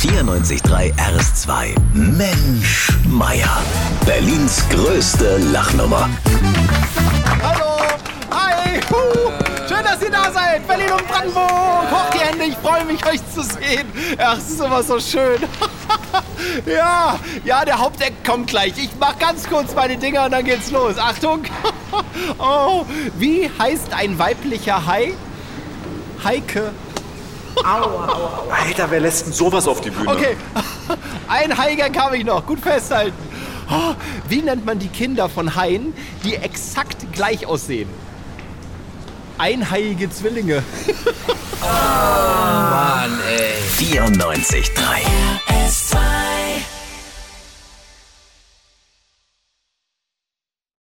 94.3 RS2. Mensch, Meier. Berlins größte Lachnummer. Hallo! Hi! Schön, dass ihr da seid! Berlin und Brandenburg! Hoch die Hände, ich freue mich, euch zu sehen! Ach, es ist immer so schön! Ja, der Haupteck kommt gleich. Ich mach ganz kurz meine Dinger und dann geht's los. Achtung! Oh, wie heißt ein weiblicher Hai? Heike. Aua. Alter, wer lässt denn sowas auf die Bühne? Okay, ein Haigag habe ich noch. Gut festhalten. Oh, wie nennt man die Kinder von Haien, die exakt gleich aussehen? Einhaiige Zwillinge. Mann, ey. 94.3 RS2.